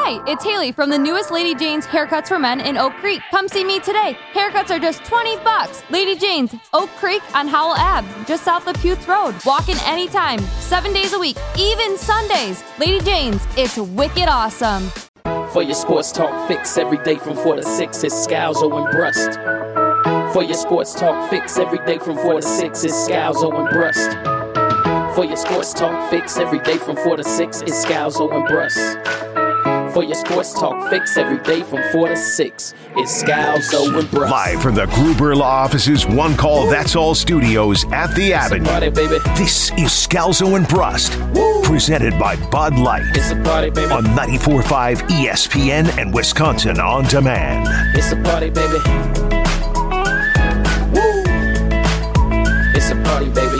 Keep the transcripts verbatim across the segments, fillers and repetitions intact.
Hi, it's Haley from the newest Lady Jane's Haircuts for Men in Oak Creek. Come see me today. Haircuts are just twenty bucks. Lady Jane's, Oak Creek on Howell Ave, just south of Puth Road. Walk in anytime, seven days a week, even Sundays. Lady Jane's, it's wicked awesome. For your sports talk fix every day from four to six, it's Scalzo and Brust. For your sports talk fix every day from four to six, it's Scalzo and Brust. For your sports talk fix every day from four to six, it's Scalzo and Brust. For your sports talk fix every day from four to six, it's Scalzo and Brust. Live from the Gruber Law Office's One Call That's All studios at the It's a Avenue. party, baby. This is Scalzo and Brust, presented by Bud Light It's a party, baby. on ninety-four point five E S P N and Wisconsin On Demand. It's a party, baby. Woo! It's a party, baby.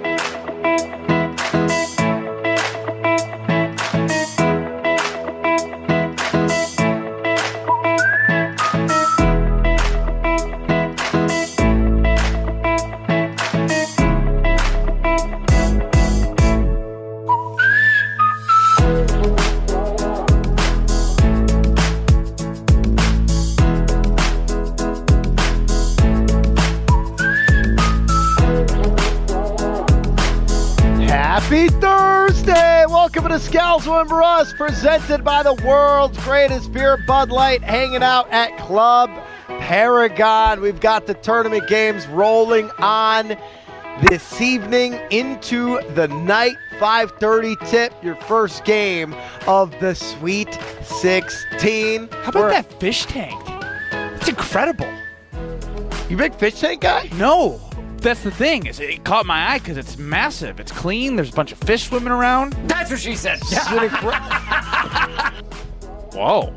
Happy Thursday! Welcome to Scalzo and Brust, presented by the world's greatest beer, Bud Light, hanging out at Club Paragon. We've got the tournament games rolling on this evening into the night. five thirty tip, your first game of the Sweet sixteen. How about that fish tank? It's incredible. You big fish tank guy? No, that's the thing. Is it caught my eye because it's massive. It's clean. There's a bunch of fish swimming around. That's what she said. Whoa.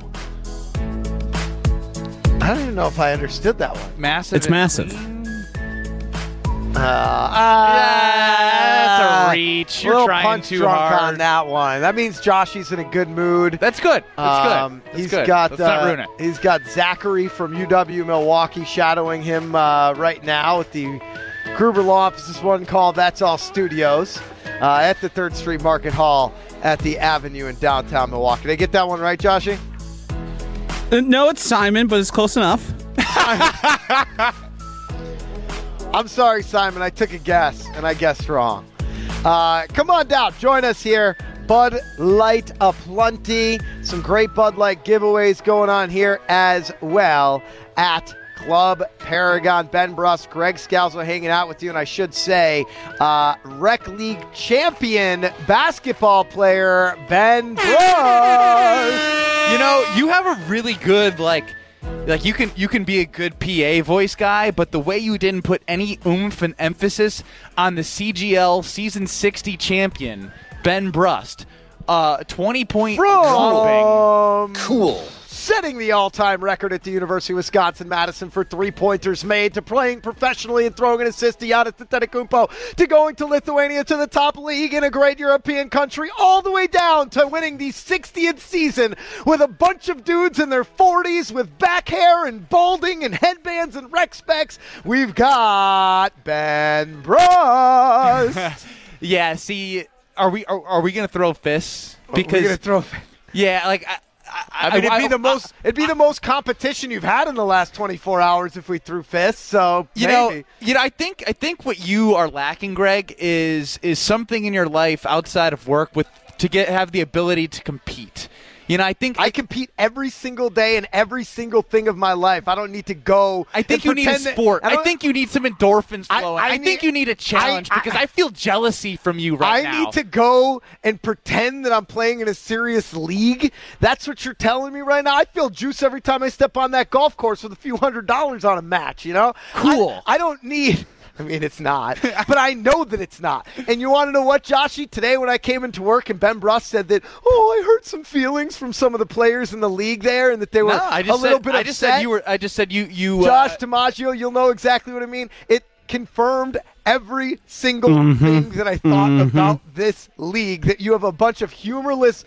I don't even know if I understood that one. Massive. It's massive. Uh, uh, That's a reach. You're little trying punch too drunk hard. on that one. That means Joshy's in a good mood. That's good. That's Um, good. That's he's good. got Let's not uh, ruin it. he's got Zachary from U W Milwaukee shadowing him uh, right now at the Gruber Law Office's One Call That's All studios uh, at the Third Street Market Hall at the Avenue in downtown Milwaukee. Did I get that one right, Joshy? Uh, no, it's Simon, but it's close enough. I'm sorry, Simon. I took a guess, and I guessed wrong. Uh, come on down. Join us here. Bud Light aplenty. Some great Bud Light giveaways going on here as well at Club Paragon. Ben Brust, Greg Scalzo hanging out with you. And I should say, uh, Rec League champion basketball player Ben Brust. You know, you have a really good, like, like you can you can be a good P A voice guy, but the way you didn't put any oomph and emphasis on the C G L Season sixty champion, Ben Brust, uh, twenty-point From Cool. setting the all-time record at the University of Wisconsin-Madison for three-pointers made, to playing professionally and throwing an assist to Giannis Antetokounmpo, to going to Lithuania to the top league in a great European country, all the way down to winning the sixtieth season with a bunch of dudes in their forties with back hair and balding and headbands and rec specs. We've got Ben Brust. Yeah, see, are we are, are we gonna throw fists? Because we're gonna throw. yeah, like I, I, I mean, it'd be I- the most it'd be the most competition you've had in the last twenty-four hours if we threw fists. So You maybe. know, you know, I think I think what you are lacking, Greg, is is something in your life outside of work with to get have the ability to compete. You know, I think I compete every single day in every single thing of my life. I don't need to go. I think and you need a pretend that- sport. I, don't- think you need some endorphins I- flowing. I I, think need- you need a challenge I- I- because I feel jealousy from you right I now. need to go and pretend that I'm playing in a serious league. That's what you're telling me right now. I feel juice every time I step on that golf course with a few hundred dollars on a match. You know, Cool. I, I don't need. I mean, it's not, but I know that it's not. And you want to know what, Joshy? Today when I came into work and Ben Brust said that, oh, I hurt some feelings from some of the players in the league there and that they were no, I just a little said, bit I upset. just said you were. I just said you. You. Josh uh, DiMaggio, you'll know exactly what I mean. It confirmed every single Mm-hmm. thing that I thought about this league, that you have a bunch of humorless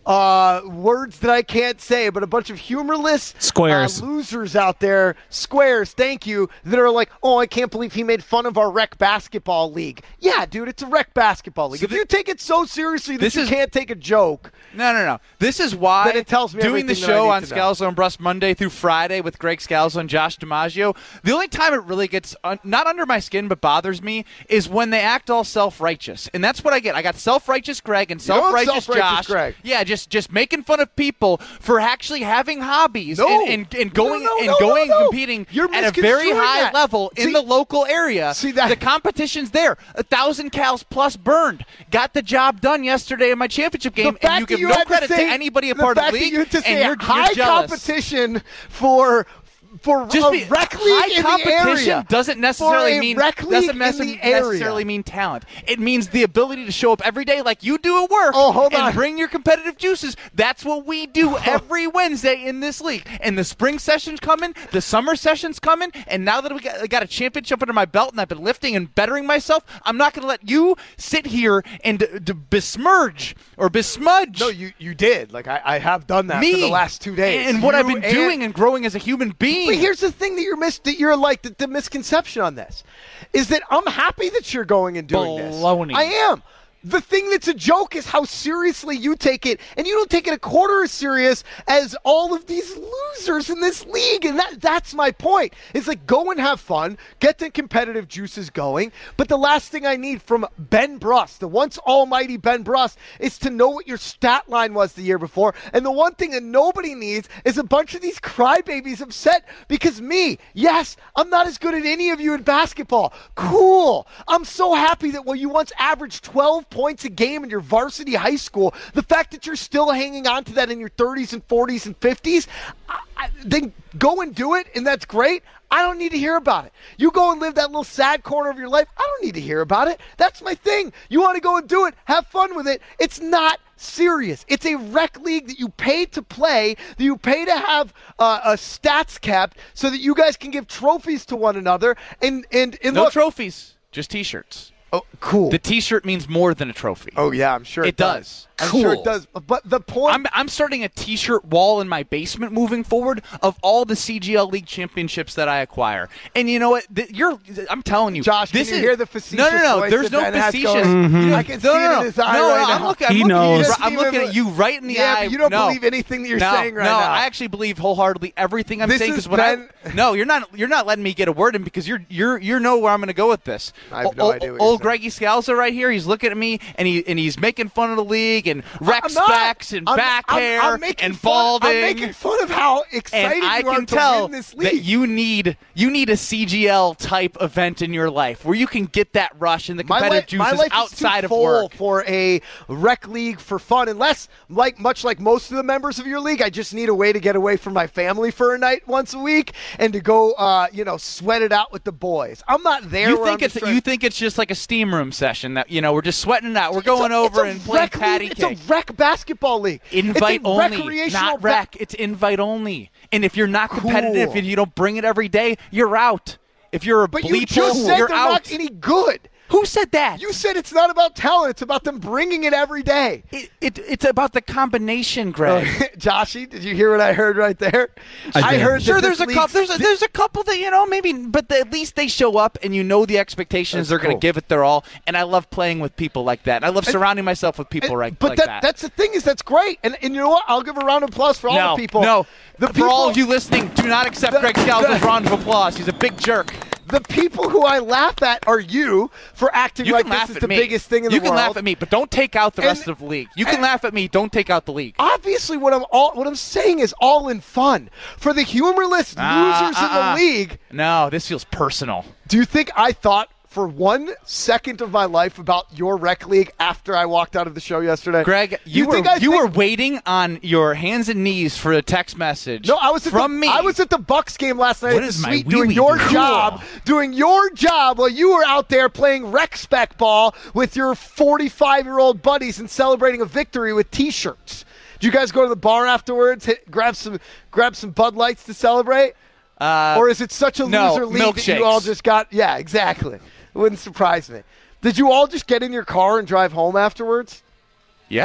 uh, words that I can't say, but a bunch of humorless Squares. uh, losers out there, squares, thank you, that are like, oh, I can't believe he made fun of our rec basketball league. Yeah, dude, it's a rec basketball league. So if th- you take it so seriously that this you is- can't take a joke, No, no, no. This is why Then it tells me doing the everything that I show need on to know. Scalzo and Brust Monday through Friday with Greg Scalzo and Josh DiMaggio, the only time it really gets un- not under my skin but bothers me is when they act all self-righteous. And that's what I get. I got self-righteous Greg and You don't self-righteous, self-righteous Josh. Greg. Yeah, just just making fun of people for actually having hobbies No. and, and, and going No, no, and no, going no, no. and competing You're at a very misconstruing high that. level in See- the local area. See that- The competition's there. A thousand cows plus burned. Got the job done yesterday in my championship game, the fact and you that give you no had credit to, say, to anybody a the part of fact the that league, you had to and say you're, you're high jealous. competition for for Just a be, rec league high in the competition area doesn't For necessarily a mean rec league doesn't in nece- the area. necessarily mean talent. It means the ability to show up every day like you do at work Oh, hold and on. bring your competitive juices. That's what we do every Wednesday in this league. And the spring session's coming, the summer session's coming, and now that we got, I got a championship under my belt and I've been lifting and bettering myself, I'm not going to let you sit here and d- d- besmirch or besmudge No, you you did. Like I, I have done that me for the last two days. and what You I've been and- doing and growing as a human being. But here's the thing that you're mis- that you're like the, the misconception on this is that I'm happy that you're going and doing Baloney. this. I am. The thing that's a joke is how seriously you take it, and you don't take it a quarter as serious as all of these losers in this league. And that that's my point. It's like, go and have fun, get the competitive juices going. But the last thing I need from Ben Brust, the once almighty Ben Brust, is to know what your stat line was the year before. And the one thing that nobody needs is a bunch of these crybabies upset because me, yes, I'm not as good as any of you in basketball. Cool. I'm so happy that while you once averaged twelve points a game in your varsity high school, the fact that you're still hanging on to that in your thirties and forties and fifties, I, I, then go and do it, and that's great. I don't need to hear about it. You go and live that little sad corner of your life. I don't need to hear about it. That's my thing. You want to go and do it, have fun with it. It's not serious. It's a rec league that you pay to play, that you pay to have uh, a stats kept so that you guys can give trophies to one another. And, and, and no look, trophies, just T-shirts. oh, cool. The T-shirt means more than a trophy. Oh, yeah, I'm sure it, It does. I'm Cool. sure it does. But the point... I'm, I'm starting a T-shirt wall in my basement moving forward of all the C G L League championships that I acquire. And you know what? Th- You're, I'm telling you, Josh, this can you is, hear the facetious No, no, no. voice There's that no Ben has facetious. going? Mm-hmm. I can see no, it no, in no. his eye no, right no, now. I'm looking, I'm He looking knows. At you, See I'm him looking in at you right in the yeah, eye. but you don't no. believe anything that you're no, saying right no, now. I actually believe wholeheartedly everything I'm This saying. is Because when I Ben- no, you're not. You're not letting me get a word in because you're you're you know where I'm going to go with this. I have no O- idea what Old you're Greggy Scalzo right here. He's looking at me and he and he's making fun of the league and rec I'm not. specs and I'm- back I'm- hair I'm making and fun- balding. I'm making fun of how excited and I you are can to tell win this league. that you need you need a C G L type event in your life where you can get that rush and the My, competitive li- my juices life outside is too of full work. for a rec league for fun. Unless, like much like most of the members of your league, I just need a way to get away from my family for a night once a week and to go, uh, you know, sweat it out with the boys. I'm not there. You where think I'm it's just trying- you think it's just like a steam room session that you know we're just sweating it out. We're It's a- going over it's a and playing rec patty league. cake. It's a rec basketball league. Invite it's a only, recreational not rec. It's invite only. And if you're not competitive, Cool. if you don't bring it every day, you're out. If you're a But bleeper, you just said you're they're out. not any good. Who said that? You said it's not about talent. It's about them bringing it every day. It, it, it's about the combination, Greg. Joshy, did you hear what I heard right there? I did. heard Sure, that there's this a couple. There's a, league's- there's a couple that you know maybe, but the, at least they show up and you know the expectations That's they're going cool. to give it their all. And I love playing with people like that. I love surrounding myself with people And- right, but like that, that. that's the thing is that's great. And, and you know what? I'll give a round of applause for all no, the people. no. The For people, all of you listening, do not accept The- Greg Scalzo's the- round of applause. He's a big jerk. The people who I laugh at are you for acting You like can this laugh is at the me. biggest thing in you the can world. laugh at me, but don't take out the And- rest of the league. You can and- laugh at me. Don't take out the league. Obviously, what I'm all what I'm saying is all in fun. For the humorless Ah, losers in uh-uh. the league, No, this feels personal. do you think I thought for one second of my life about your rec league after I walked out of the show yesterday? Greg, you, you were think I you think- were waiting on your hands and knees for a text message. No, I was at from the, me. I was at the Bucks game last night What at the is my suite doing wee-wee your do? job, doing your job while you were out there playing rec spec ball with your forty-five-year-old buddies and celebrating a victory with T-shirts. Did you guys go to the bar afterwards, hit, grab some grab some Bud Lights to celebrate? Uh, Or is it such a no, loser league that you milkshakes. all just got? Yeah, exactly. It wouldn't surprise me. Did you all just get in your car and drive home afterwards? yes.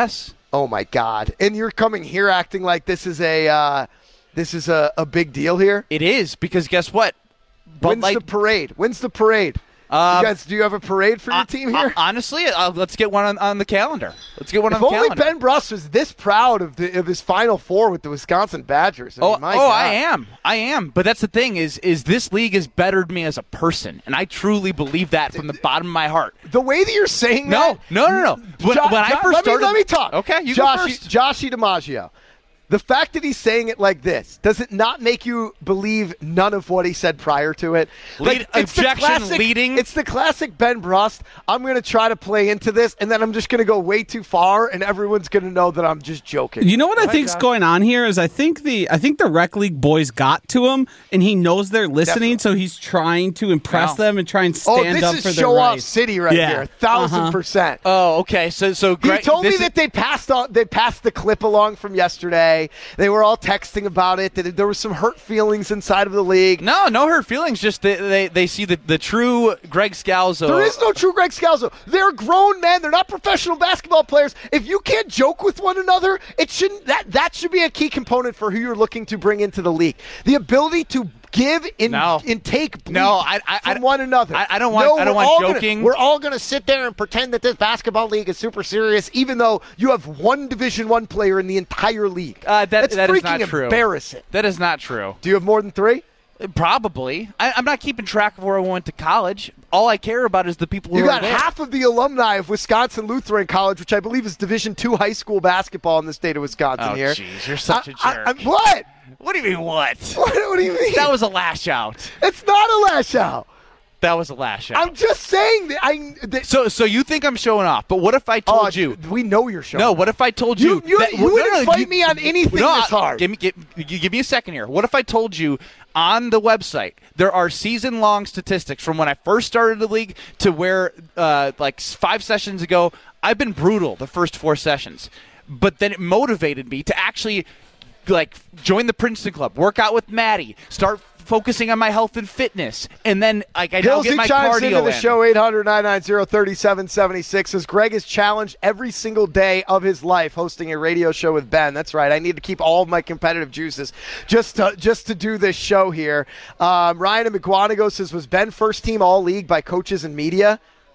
Oh my God! And you're coming here acting like this is a uh, this is a, a big deal here. It is, because guess what? Bud When's Light, the parade? When's the parade? Um, you guys, do you have a parade for your uh, team here? uh, honestly, uh, let's get one on, on the calendar. Let's get one if on the only calendar. Ben Brust was this proud of the of his Final Four with the Wisconsin Badgers. I Oh, mean, my oh, God. I am, I am. But that's the thing is, is this league has bettered me as a person, and I truly believe that from the bottom of my heart. The way that you're saying No, that, no, no, no. When, Jo- when I Jo- first let me, started, let me talk. Okay, you Josh, go first. Joshy DiMaggio. The fact that he's saying it like this, does it not make you believe none of what he said prior to it? Lead- it's the objection classic- leading. It's the classic Ben Brust. I'm going to try to play into this, and then I'm just going to go way too far, and everyone's going to know that I'm just joking. You know what I think's going on here is I think the I think the rec league boys got to him, and he knows they're listening, Definitely. so he's trying to impress Wow. them and try and oh, stand this up is for their show off rights. city right Yeah. here, thousand Uh-huh. percent. Oh, okay. So, so He Greg, told me this that is- they passed on, they passed the clip along from yesterday. They were all texting about it. That there was some hurt feelings inside of the league. No, no hurt feelings. Just they they, they see the, the true Greg Scalzo. There is no true Greg Scalzo. They're grown men. They're not professional basketball players. If you can't joke with one another, it shouldn't. That that should be a key component for who you're looking to bring into the league. The ability to give and, No. and take bleep No, I- I- from I- one another. I- I don't want- No, I don't we're want all gonna- joking. we're all going to sit there and pretend that this basketball league is super serious, even though you have one Division One player in the entire league. Uh, that- That's that is freaking not true. embarrassing. That is not true. Do you have more than three? Probably. I, I'm not keeping track of where I went to college. All I care about is the people who You are got there. half of the alumni of Wisconsin Lutheran College, which I believe is Division Two high school basketball in the state of Wisconsin. Oh, here, jeez, you're such a I- jerk. I- I- what? What do you mean what? what? What do you mean? That was a lash out. It's not a lash out. That was a lash out. I'm just saying that I. That, so, so you think I'm showing off? But what if I told oh, you? we know you're showing. No. What if I told you? You you, that, you no, would no, no, invite you- me on anything no, this hard. Give me, give, you give me a second here. What if I told you on the website there are season-long statistics from when I first started the league to where, uh, like five sessions ago, I've been brutal the first four sessions, but then it motivated me to actually, like, join the Princeton Club, work out with Maddie, start focusing on my health and fitness, and then like I now get Hillsy my chimes cardio into the in. show eight hundred, nine nine zero, three seven seven six as Greg is challenged every single day of his life hosting a radio show with Ben. That's right. I need to keep all of my competitive juices just to, just to do this show here. Um, Ryan and McGuanago says, was Ben first team all league by coaches and media?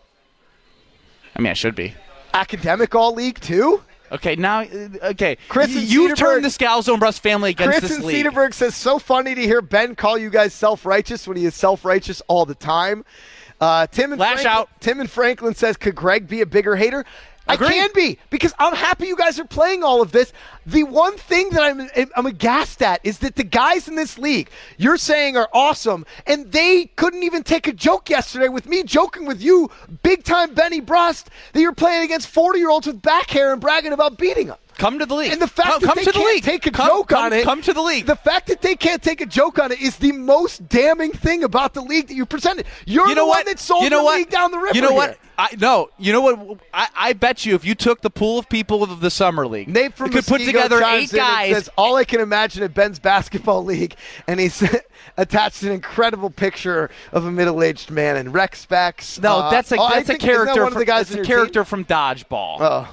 I mean, I should be. Academic all league too? Okay, now, uh, okay. Chris Y- and You've Cedarburg- turned the Scalzo and Brust family against Chris this in league. Cedarburg says, so funny to hear Ben call you guys self-righteous when he is self-righteous all the time. Uh, Tim and Lash Franklin, out. Tim and Franklin says, could Greg be a bigger hater? Agreed. I can be, because I'm happy you guys are playing all of this. The one thing that I'm I'm aghast at is that the guys in this league you're saying are awesome, and they couldn't even take a joke yesterday with me joking with you, big-time Benny Brust, that you're playing against forty-year-olds with back hair and bragging about beating them. Come to the league. And the fact come, that come they to the can't league. take a come, joke come, on it. Come to the league. The fact that they can't take a joke on it is the most damning thing about the league that you presented. You're you know the what? one that sold you know the what? league down the river. You know here. what? I no. You know what? I, I bet you if you took the pool of people of the summer league, Nate from you could put Muskego together chimes eight in and guys. Says, all I can imagine at Ben's basketball league, and he's attached an incredible picture of a middle-aged man in rec specs. no, Uh, that's a oh, I that's a think- isn't that character. One of from, the guys that's in a your character team? from Dodgeball. Oh,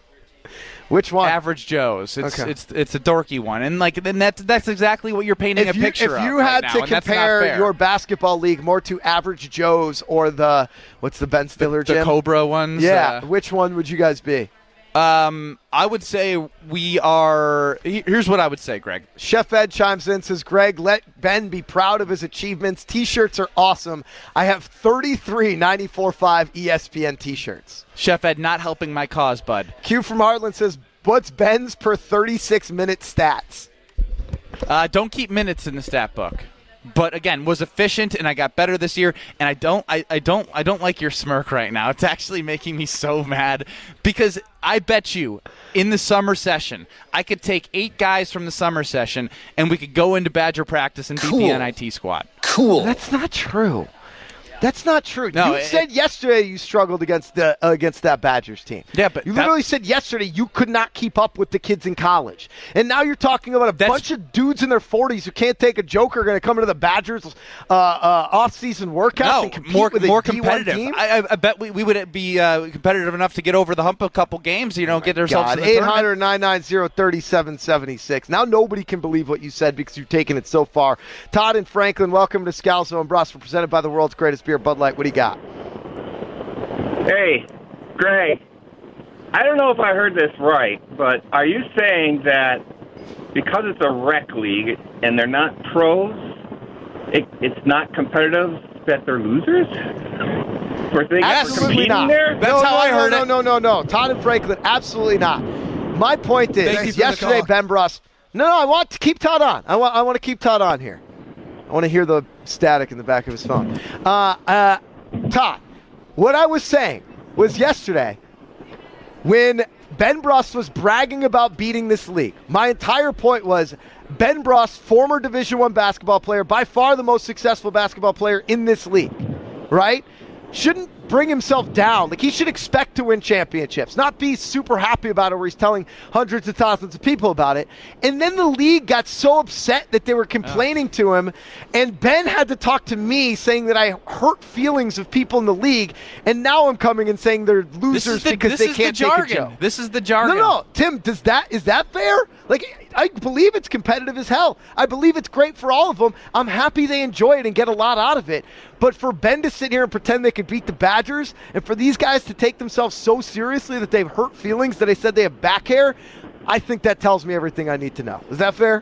which one? Average Joe's. It's Okay. it's it's a dorky one, and like then that's that's exactly what you're painting If a you, picture if of you right had now, to and that's not compare fair. your basketball league more to Average Joe's or the what's the Ben Stiller the gym? Cobra ones, Yeah, uh, which one would you guys be? Um, I would say we are. he- Here's what I would say, Greg. Chef Ed chimes in, says, Greg, let Ben be proud of his achievements. T-shirts are awesome. I have thirty-three ninety-four point five E S P N T-shirts. Chef Ed not helping my cause, bud. Q from Heartland says, what's Ben's per thirty-six minute stats? Uh, don't keep minutes in the stat book. But again, was efficient, and I got better this year. And I don't, I, I don't, I don't like your smirk right now. It's actually making me so mad because I bet you in the summer session I could take eight guys from the summer session, and we could go into Badger practice and beat Cool. the N I T squad. Cool. That's not true. That's not true. No, you it- said yesterday you struggled against the uh, against that Badgers team. Yeah, but you that- literally said yesterday you could not keep up with the kids in college, and now you're talking about a That's- bunch of dudes dudes in their forties who can't take a joke are going to come into the Badgers uh, uh, off-season workouts no, and compete more with a more D one competitive. team? I, I bet we, we would be uh, competitive enough to get over the hump a couple games. You know, oh get ourselves God, in the eight tournament. hundred, nine nine zero, three seven seven six. Now nobody can believe what you said because you've taken it so far. Todd and Franklin, welcome to Scalzo and Brust. We're presented by the world's greatest beer, Bud Light. What do you got? Hey, Greg, I don't know if I heard this right, but are you saying that because it's a rec league and they're not pros, it, it's not competitive, that they're losers? For things Absolutely competing not. there? That's no, how no, I no, heard no, it. No, no, no, no. Todd and Franklin, absolutely not. My point Thank you is, for the yesterday, call. Ben Brust. No, no, I want to keep Todd on. I want, I want to keep Todd on here. I want to hear the static in the back of his phone. Uh, uh, Todd, what I was saying was yesterday when Ben Brust was bragging about beating this league. My entire point was Ben Brust, former Division One basketball player, by far the most successful basketball player in this league, right? Shouldn't bring himself down. Like, he should expect to win championships, not be super happy about it where he's telling hundreds of thousands of people about it. And then the league got so upset that they were complaining oh. to him, and Ben had to talk to me saying that I hurt feelings of people in the league, and now I'm coming and saying they're losers the, because they can't the take jargon. a joke. This is the jargon. No, no, Tim, does that is that fair? Like, I believe it's competitive as hell. I believe it's great for all of them. I'm happy they enjoy it and get a lot out of it. But for Ben to sit here and pretend they can beat the Badgers, and for these guys to take themselves so seriously that they've hurt feelings that they said they have back hair, I think that tells me everything I need to know. Is that fair?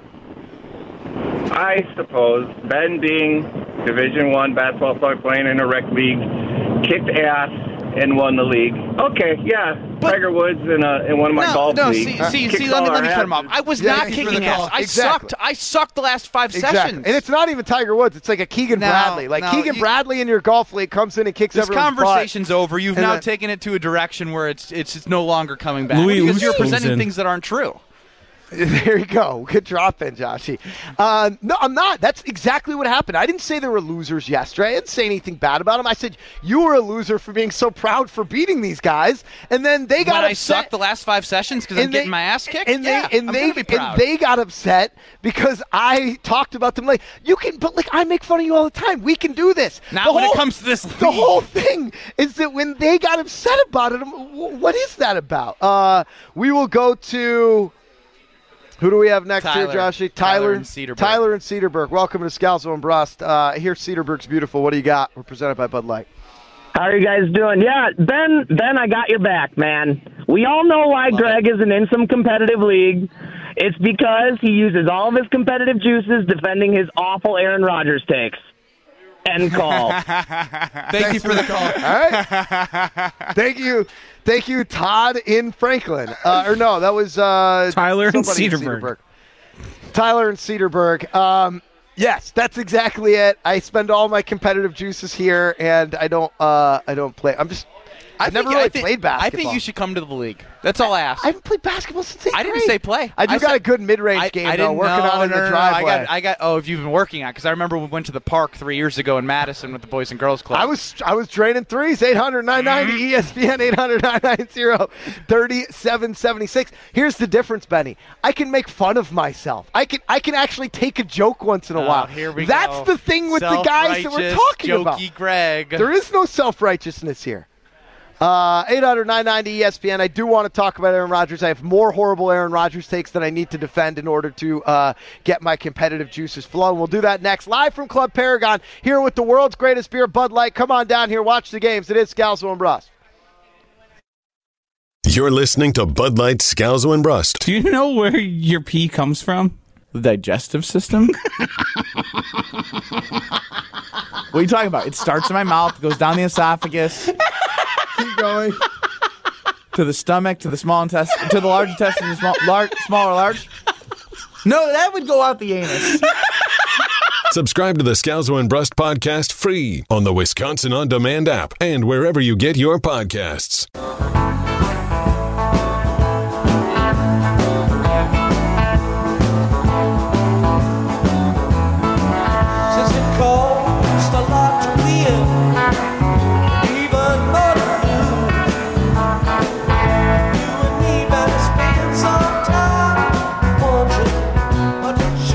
I suppose Ben, being Division One basketball player playing in a rec league, kicked ass and won the league. Okay, yeah, but, Tiger Woods in, a, in one of my no, golf no, leagues. See, see, see let me, let me cut him off. I was yeah, not kicking ass. I exactly. sucked. I sucked the last five exactly. sessions. And it's not even Tiger Woods. It's like a Keegan no, Bradley. Like no, Keegan you, Bradley in your golf league comes in and kicks this everyone's conversation's butt. over. You've and now then, taken it to a direction where it's it's, it's no longer coming back. Louis because you're Oosthuizen. presenting things that aren't true. There you go. Good drop in, Joshy. Uh, no, I'm not. That's exactly what happened. I didn't say they were losers yesterday. I didn't say anything bad about them. I said you were a loser for being so proud for beating these guys, and then they got when upset. I sucked the last five sessions because I'm they, getting my ass kicked. And yeah, they and I'm they gonna be proud. and they got upset because I talked about them. Like, you can, but like I make fun of you all the time. We can do this. Not the when whole, it comes to this. The league. whole thing is that when they got upset about it, I'm, what is that about? Uh, we will go to. Who do we have next Tyler. here, Joshy? Tyler, Tyler and Cedarburg. Tyler and Cedarburg. Welcome to Scalzo and Brust. Uh, here, Cedarburg's beautiful. What do you got? We're presented by Bud Light. How are you guys doing? Yeah, Ben, Ben, I got your back, man. We all know why Love Greg it. isn't in some competitive league. It's because he uses all of his competitive juices defending his awful Aaron Rodgers takes. End call. Thank you for the call. All right. Thank you. Thank you, Todd in Franklin. Uh, or no, that was uh, Tyler and somebody in Cedarburg. Tyler and Cedarburg. Um, yes, that's exactly it. I spend all my competitive juices here, and I don't. Uh, I don't play. I'm just. I've think- never really I think, played basketball. I think you should come to the league. That's all I ask. I haven't played basketball since eighth I didn't grade. say play. I do I got said- a good mid-range I, game, I though, didn't working know, on in no, the no, no, driveway. I got, I got. Oh, if you've been working on, because I remember we went to the park three years ago in Madison with the Boys and Girls Club. I was I was draining threes. eight hundred, nine ninety, E S P N, eight hundred, nine ninety, thirty-seven seventy-six. Here's the difference, Benny. I can make fun of myself. I can I can actually take a joke once in a Oh, while. here we That's go. the thing with the guys that we're talking jokey about. Greg. There is no self-righteousness here. Uh, eight hundred, nine ninety, E S P N. I do want to talk about Aaron Rodgers. I have more horrible Aaron Rodgers takes that I need to defend in order to uh, get my competitive juices flowing. We'll do that next. Live from Club Paragon, here with the world's greatest beer, Bud Light. Come on down here, watch the games. It is Scalzo and Brust. You're listening to Bud Light, Scalzo and Brust. Do you know where your pee comes from? The digestive system? What are you talking about? It starts in my mouth, goes down the esophagus. Keep going. To the stomach, to the small intestine, to the large intestine, to small, large, small or large? No, that would go out the anus. Subscribe to the Scalzo and Brust podcast free on the Wisconsin On Demand app and wherever you get your podcasts. Since it cost a lot to win, even more to lose, you and me better spend some time wondering what it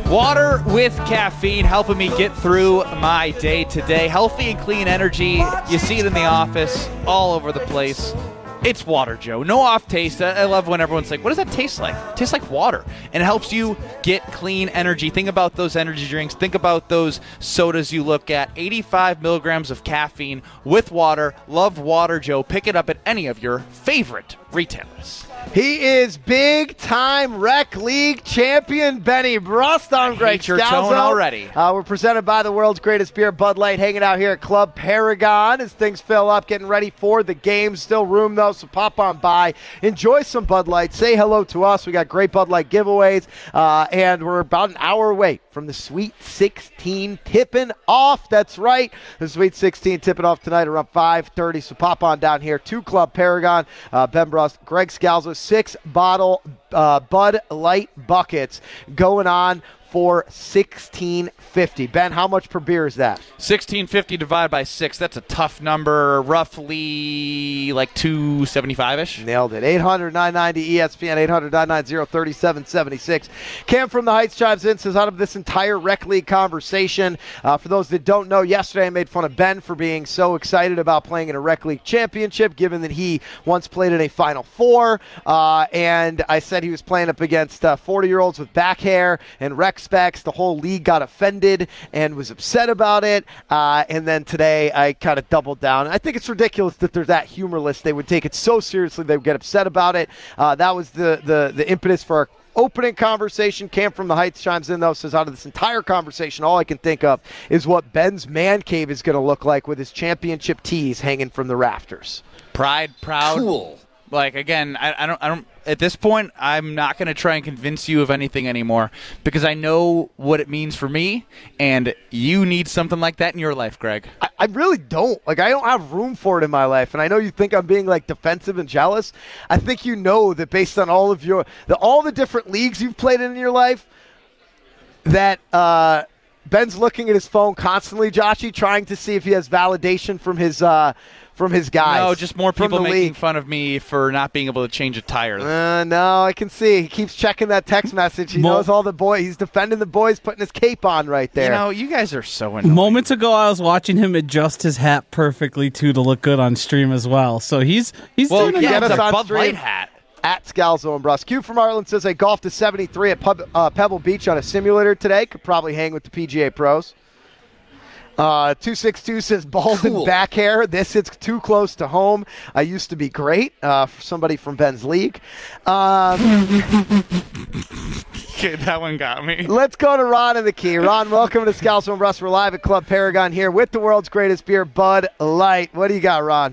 Water with caffeine helping me get through my day today. Healthy and clean energy. You see it in the office, all over the place. It's water, Joe. No off taste. I love when everyone's like, what does that taste like? It tastes like water. And it helps you get clean energy. Think about those energy drinks. Think about those sodas you look at. eighty-five milligrams of caffeine with water. Love water, Joe. Pick it up at any of your favorite retailers. He is big-time rec league champion Benny Brust. I'm Greg your Scalzo. tone already. Uh, we're presented by the world's greatest beer, Bud Light, hanging out here at Club Paragon as things fill up, getting ready for the game. Still room, though, so pop on by. Enjoy some Bud Light. Say hello to us. We got great Bud Light giveaways, uh, and we're about an hour away from the Sweet sixteen tipping off. That's right. The Sweet sixteen tipping off tonight around five thirty, so pop on down here to Club Paragon. Uh, Ben Brust, Greg Scalzo, six bottle uh, Bud Light buckets going on for sixteen fifty. Ben, how much per beer is that? sixteen fifty divided by six. That's a tough number. Roughly like two seventy-five-ish. Nailed it. eight hundred nine ninety E S P N, eight hundred nine ninety thirty-seven seventy-six. Cam from the Heights chimes in, says out of this entire rec league conversation, uh, for those that don't know, yesterday I made fun of Ben for being so excited about playing in a rec league championship, given that he once played in a Final Four, uh, and I said he was playing up against uh, forty-year-olds with back hair and rec specs. The whole league got offended and was upset about it, uh, and then today I kind of doubled down. I think it's ridiculous that they're that humorless. They would take it so seriously they would get upset about it. Uh, that was the, the, the impetus for our opening conversation. Cam from the Heights chimes in, though, says out of this entire conversation, all I can think of is what Ben's man cave is going to look like with his championship tees hanging from the rafters. Pride, proud. Cool. Like, again, I, I don't, I don't. At this point, I'm not going to try and convince you of anything anymore because I know what it means for me, and you need something like that in your life, Greg. I, I really don't. Like, I don't have room for it in my life, and I know you think I'm being, like, defensive and jealous. I think you know that based on all of your, the, all the different leagues you've played in, in your life, that uh, Ben's looking at his phone constantly, Joshy, trying to see if he has validation from his uh, from his guys. No, just more people making league. fun of me for not being able to change a tire. Uh, no, I can see. He keeps checking that text message. He Mo- knows all the boys. He's defending the boys, putting his cape on right there. You know, you guys are so annoying. Moments ago, I was watching him adjust his hat perfectly, too, to look good on stream as well. So he's he's well, doing yeah, a it's good a job. Bud stream. Light hat. At Scalzo and Brust. Q from Ireland says I golfed to seventy-three at Pub, uh, Pebble Beach on a simulator today. Could probably hang with the P G A pros. Uh, two six two says bald Cool. and back hair. This hits too close to home. I used to be great uh, for somebody from Ben's league. Um, Okay, that one got me. let's go to Ron in the key. Ron, welcome to Scalzo and Brust. We're live at Club Paragon here with the world's greatest beer, Bud Light. What do you got, Ron?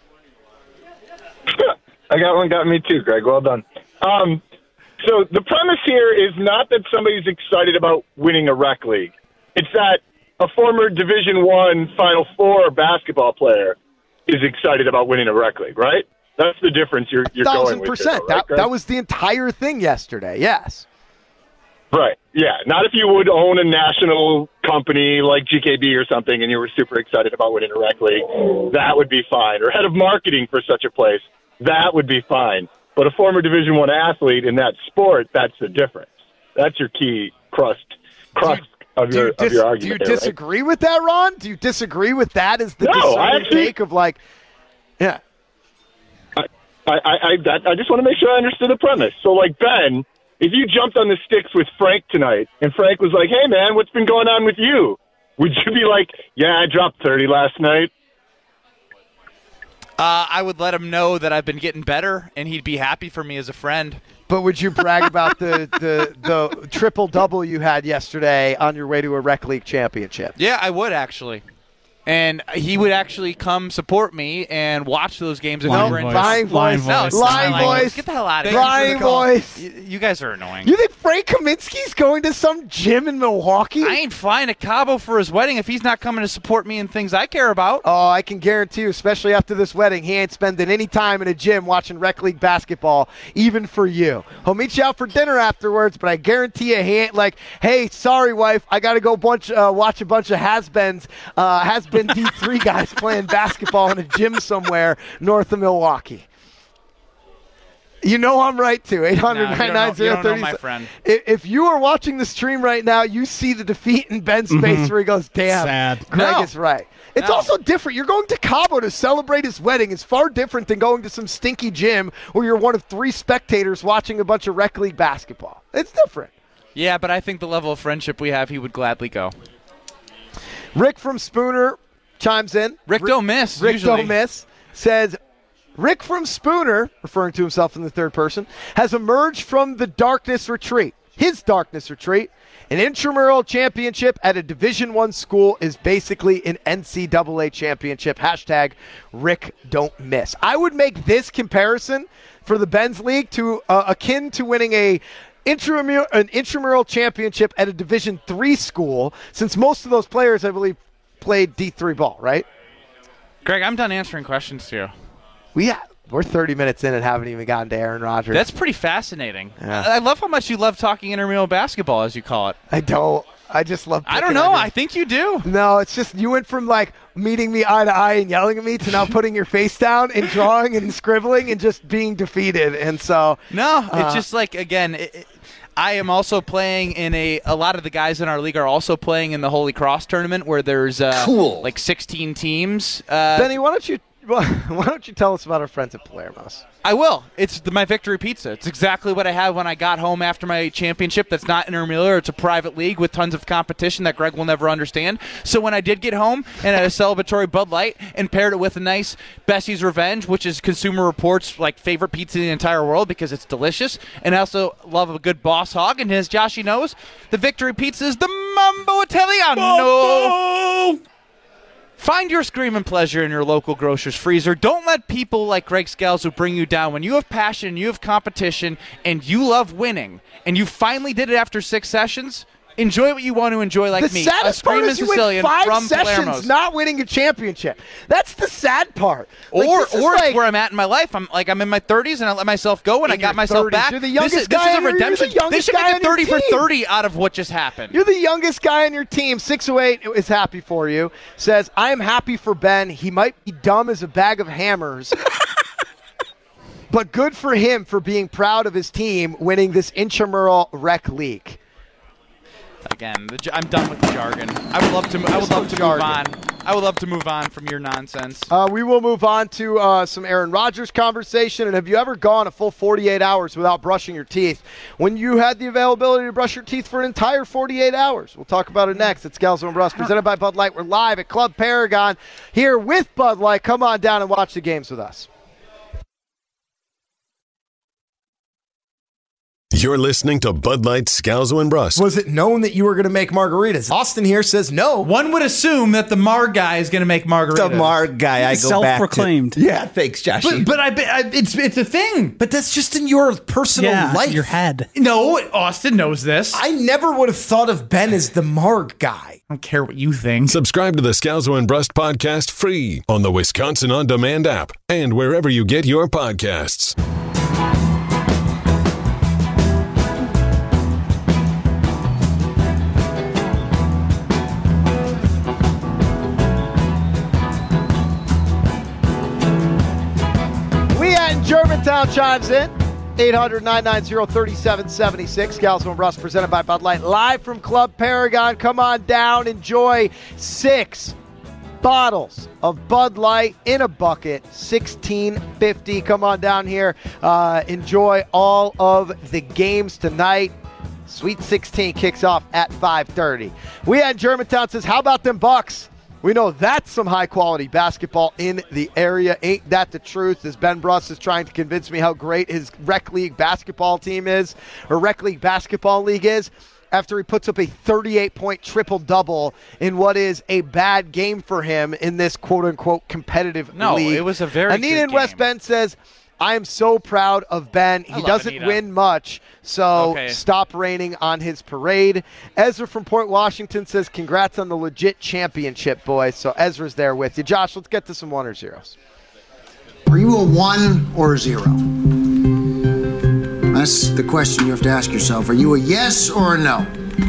I got one, got me too, Greg. Well done. Um, so the premise here is not that somebody's excited about winning a rec league. It's that a former Division One Final Four basketball player is excited about winning a rec league, right? That's the difference you're, you're going Thousand with. percent. Here, though, That right, Greg? that was the entire thing yesterday. Yes. Right. Yeah. Not if you would own a national company like G K B or something and you were super excited about winning a rec league. That would be fine. Or head of marketing for such a place. That would be fine. But a former Division One athlete in that sport, that's the difference. That's your key crust, crust of Do your, you, of dis- your do argument. you there, right? disagree with that, Ron? Do you disagree with that as the No, I discerning actually- take of like, yeah. I, I, I, that, I just want to make sure I understood the premise. So, like, Ben, if you jumped on the sticks with Frank tonight and Frank was like, hey, man, what's been going on with you? Would you be like, yeah, I dropped thirty last night? Uh, I would let him know that I've been getting better, and he'd be happy for me as a friend. But would you brag about the, the, the triple double you had yesterday on your way to a rec league championship? Yeah, I would actually. And he would actually come support me and watch those games. If Lying we were in voice. Lying Lying voice. No, it's Lying not lying voice. Get the hell out of Thank here. you for the Lying call. voice. You, you guys are annoying. You think Frank Kaminsky's going to some gym in Milwaukee? I ain't flying to Cabo for his wedding if he's not coming to support me in things I care about. Oh, I can guarantee you, especially after this wedding, he ain't spending any time in a gym watching rec league basketball, even for you. He'll meet you out for dinner afterwards, but I guarantee you he ain't like, hey, sorry, wife, I got to go bunch uh, watch a bunch of has-beens, uh, has-been D three guys playing basketball in a gym somewhere north of Milwaukee. You know I'm right, too. eight hundred, nine nine zero, three seven. My friend. If you are watching the stream right now, you see the defeat in Ben's face Mhm. where he goes, damn, Sad. Greg No. is right. It's No. also different. You're going to Cabo to celebrate his wedding. It's far different than going to some stinky gym where you're one of three spectators watching a bunch of rec league basketball. It's different. Yeah, but I think the level of friendship we have, he would gladly go. Rick from Spooner chimes in. Rick don't miss, Rick usually. don't miss. Says, Rick from Spooner, referring to himself in the third person, has emerged from the darkness retreat. His darkness retreat. An intramural championship at a Division One school is basically an N C double A championship. Hashtag Rick don't miss. I would make this comparison for the Ben's League to uh, akin to winning a intramural, an intramural championship at a Division Three school, since most of those players, I believe, played D three ball, right? Greg, I'm done answering questions to you. We ha- we're thirty minutes in and haven't even gotten to Aaron Rodgers. That's pretty fascinating. Yeah. I love how much you love talking intramural basketball, as you call it. I don't. I just love. I don't picking know. on you. I think you do. No, it's just you went from like meeting me eye to eye and yelling at me to now putting your face down and drawing and scribbling and just being defeated. And so No, uh, it's just like, again, it, it, I am also playing in a, a lot of the guys in our league are also playing in the Holy Cross tournament where there's uh, Cool. like sixteen teams. Uh, Benny, why don't you why don't you tell us about our friends at Palermo's? I will. It's the, my victory pizza. It's exactly what I had when I got home after my championship. That's not intramural. It's a private league with tons of competition that Greg will never understand. So when I did get home and had a celebratory Bud Light and paired it with a nice Bessie's Revenge, which is Consumer Reports' like favorite pizza in the entire world because it's delicious, and I also love a good Boss Hog. And as Joshy knows, the victory pizza is the Mambo Italiano. Mambo! Find your screaming pleasure in your local grocer's freezer. Don't let people like Greg Scalzo bring you down. When you have passion, you have competition, and you love winning, and you finally did it after six sessions, enjoy what you want to enjoy like the me. saddest a part Screamin' is you went Sicilian five from sessions Palermo's. not winning a championship. That's the sad part. Like, Or, this is or like, it's where I'm at in my life. I'm like I'm in my thirties, and I let myself go, and I In got your myself thirties. back. You're the this youngest is, this guy is a on your- you're the redemption. They youngest should guy make on a your thirty for team. thirty out of what just happened. You're the youngest guy on your team. six oh eight is happy for you. Says, I am happy for Ben. He might be dumb as a bag of hammers. But good for him for being proud of his team winning this intramural rec league. Again, the, j- I'm done with the jargon. I would love to. I would love to move on. I would love to move on from your nonsense. Uh, we will move on to uh, some Aaron Rodgers conversation. And have you ever gone a full forty-eight hours without brushing your teeth when you had the availability to brush your teeth for an entire forty-eight hours? We'll talk about it next. It's Scalzo and Brust, presented by Bud Light. We're live at Club Paragon here with Bud Light. Come on down and watch the games with us. You're listening to Bud Light, Scalzo and Brust. Was it known that you were going to make margaritas? Austin here says no. One would assume that the Mar guy is going to make margaritas. The Mar guy, I go back to. Self-proclaimed. Yeah, thanks, Joshy. But, but I, bet- I, it's it's a thing. But that's just in your personal Yeah, life. your head. No, Austin knows this. I I never would have thought of Ben as the Marg guy. don't care what you think. Subscribe to the Scalzo and Brust podcast free on the Wisconsin On Demand app and wherever you get your podcasts. We at Germantown chimes in. eight hundred, nine nine zero, three seven seven six. Scalzo and Brust presented by Bud Light. Live from Club Paragon. Come on down. Enjoy six bottles of Bud Light in a bucket. sixteen fifty. Come on down here. Uh, enjoy all of the games tonight. Sweet sixteen kicks off at five thirty. We at Germantown says, how about them Bucks? We know that's some high-quality basketball in the area. Ain't that the truth? As Ben Brust is trying to convince me how great his rec league basketball team is, or rec league basketball league is, after he puts up a thirty-eight point triple-double in what is a bad game for him in this quote-unquote competitive No, league. it was a very Anita good in West game. Bend says, I am so proud of Ben. He love doesn't Anita. win much, so Okay. stop raining on his parade. Ezra from Port Washington says, congrats on the legit championship, boys. So Ezra's there with you. Josh, let's get to some one or zeros. Are you a one or a zero? That's the question you have to ask yourself. Are you a yes or a no?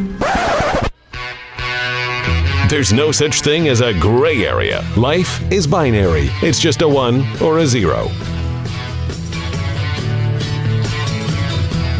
There's no such thing as a gray area. Life is binary. It's just a one or a zero.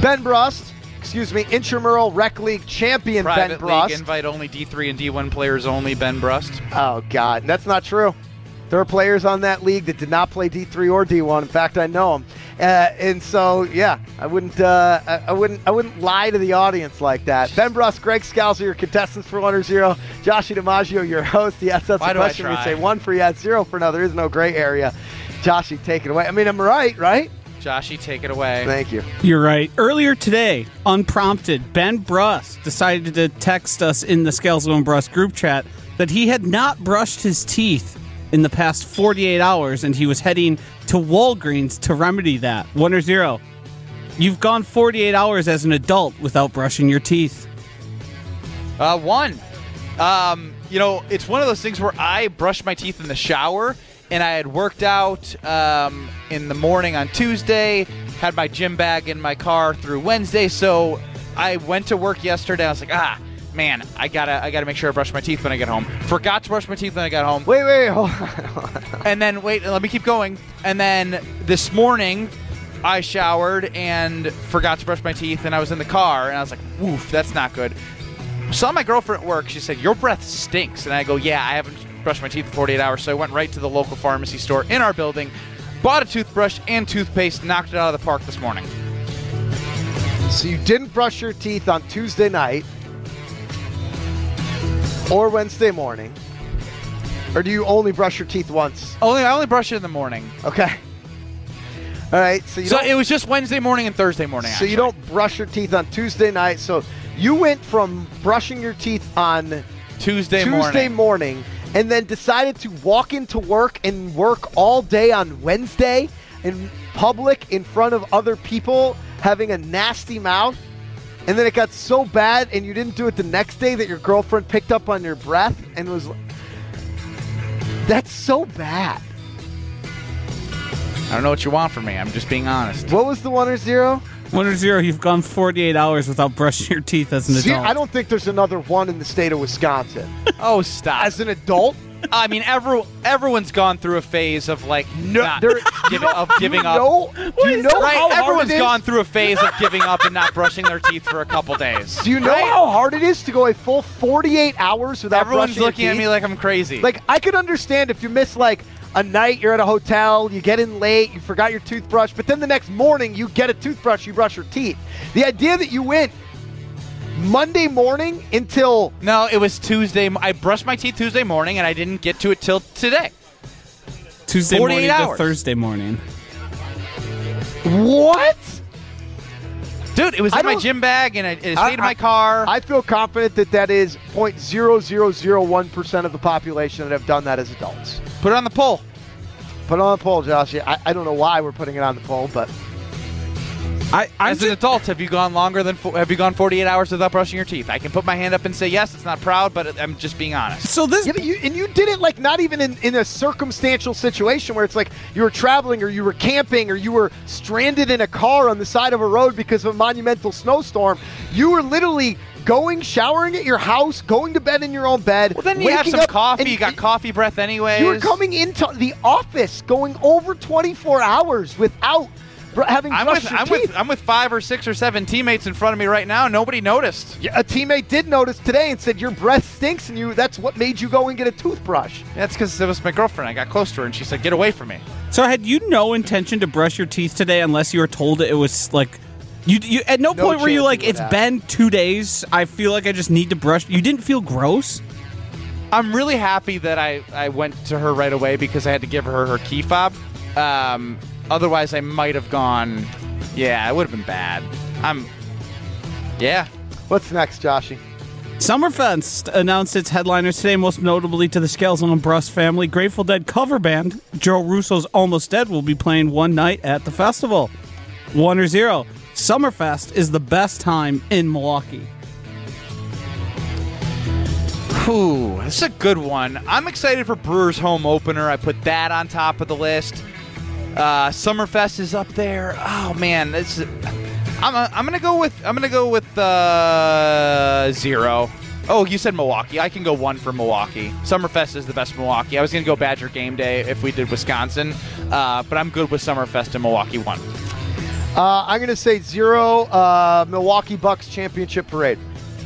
Ben Brust, excuse me, intramural rec league champion Private Ben Brust. league, invite only D three and D one players only, Ben Brust. Oh, God. That's not true. There are players on that league that did not play D three or D one. In fact, I know them. Uh, and so, yeah, I wouldn't, uh, I, I wouldn't, I wouldn't lie to the audience like that. Ben Brust, Greg Scalzo, your contestants for one or zero. Joshie DiMaggio, your host. Yes, that's Why the do I question. We try? say one for yes, zero for no. There is no gray area. Joshie, take it away. I mean, I'm right, right? Joshie, take it away. Thank you. You're right. Earlier today, unprompted, Ben Brust decided to text us in the Scalzo and Brust group chat that he had not brushed his teeth in the past forty-eight hours, and he was heading to Walgreens to remedy that. One or zero. You've gone forty-eight hours as an adult without brushing your teeth. Uh, one. Um, you know, it's one of those things where I brush my teeth in the shower, and I had worked out um, in the morning on Tuesday, had my gym bag in my car through Wednesday, so I went to work yesterday. I was like, ah, man, I gotta, I gotta make sure I brush my teeth when I get home. Forgot to brush my teeth when I got home. Wait, wait, hold on. Hold on. And then, wait, let me keep going. And then this morning, I showered and forgot to brush my teeth, and I was in the car, and I was like, woof, that's not good. Saw my girlfriend at work. She said, your breath stinks. And I go, yeah, I haven't brushed my teeth in forty-eight hours. So I went right to the local pharmacy store in our building, bought a toothbrush and toothpaste, knocked it out of the park this morning. So you didn't brush your teeth on Tuesday night or Wednesday morning? Or do you only brush your teeth once? Only I only brush it in the morning. Okay. All right. So you So don't, it was just Wednesday morning and Thursday morning, So actually. you don't brush your teeth on Tuesday night. So you went from brushing your teeth on Tuesday, Tuesday morning. morning and then decided to walk into work and work all day on Wednesday in public in front of other people having a nasty mouth. And then it got so bad and you didn't do it the next day that your girlfriend picked up on your breath and was... That's so bad. I don't know what you want from me. I'm just being honest. What was the one or zero? One or zero, you've gone forty-eight hours without brushing your teeth as an See, adult. I don't think there's another one in the state of Wisconsin. Oh, stop. As an adult? I mean, every, everyone's gone through a phase of, like, No, not there- giving, of giving you up. know- do you know right? how hard Everyone's it is? gone through a phase of giving up and not brushing their teeth for a couple days. Do you know Right? how hard it is to go a full forty-eight hours without Everyone's brushing your looking at teeth? me like I'm crazy. Like, I could understand if you miss, like, a night, you're at a hotel, you get in late, you forgot your toothbrush, but then the next morning you get a toothbrush, you brush your teeth. The idea that you went Monday morning until... No, it was Tuesday. I brushed my teeth Tuesday morning, and I didn't get to it till today. Tuesday morning forty-eight to hours. Thursday morning. What? Dude, it was I in my don't- gym bag, and it, it I- stayed in my I- car. I feel confident that that is zero point zero zero zero one percent of the population that have done that as adults. Put it on the poll. Put it on the poll, Josh. I, I don't know why we're putting it on the poll, but... I, I'm As an adult, have you gone longer than fo- have you gone forty-eight hours without brushing your teeth? I can put my hand up and say yes. It's not proud, but I'm just being honest. So this, Yeah, but you, and you did it like not even in, in a circumstantial situation where it's like you were traveling or you were camping or you were stranded in a car on the side of a road because of a monumental snowstorm. You were literally going, showering at your house, going to bed in your own bed. Well, then you have waking some up, coffee. and You got coffee breath anyways. You were coming into the office, going over twenty-four hours without br- having I'm brushed with your I'm teeth. with I'm with five or six or seven teammates in front of me right now. Nobody noticed. Yeah, a teammate did notice today and said your breath stinks, and you that's what made you go and get a toothbrush. That's because it was my girlfriend. I got close to her, and she said, "Get away from me." so had you no intention to brush your teeth today unless you were told it was like you, you at no, No point were you chance like you would it's have. been two days, I feel like I just need to brush. You didn't feel gross? I'm really happy that I, I went to her right away because I had to give her her key fob. Um, otherwise, I might have gone. Yeah, it would have been bad. I'm. Yeah. What's next, Joshy? Summerfest announced its headliners today, most notably to the Scalzo and Brust family. Grateful Dead cover band Joe Russo's Almost Dead will be playing one night at the festival. One or zero. Summerfest is the best time in Milwaukee. Ooh, this is a good one. I'm excited for Brewers home opener. I put that on top of the list. Uh, Summerfest is up there. Oh man, this is, I'm a, I'm gonna go with I'm gonna go with uh, zero. Oh, you said Milwaukee. I can go one for Milwaukee. Summerfest is the best Milwaukee. I was gonna go Badger game day if we did Wisconsin, uh, but I'm good with Summerfest in Milwaukee one. Uh, I'm going to say zero uh, Milwaukee Bucks championship parade.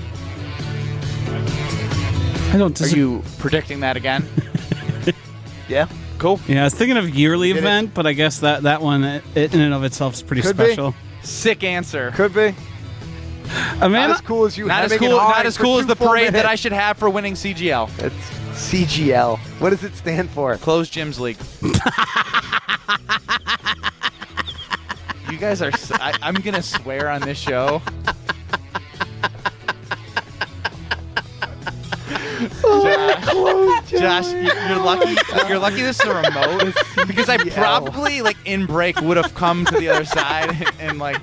I don't. Are you predicting that again? Yeah. Cool. Yeah, I was thinking of yearly Did event, it? but I guess that, that one it, in and of itself is pretty Could special. be. Sick answer. Could be. Amanda, Not as cool as you. Not as hemming cool. and hawing Not as for cool as two the full parade that minutes. I should have for winning C G L. It's C G L. What does it stand for? Closed Gyms League. You guys are. s- I, I'm gonna swear on this show. Josh, Josh, you- you're lucky. You're lucky this is a remote because I probably like in break would have come to the other side and like.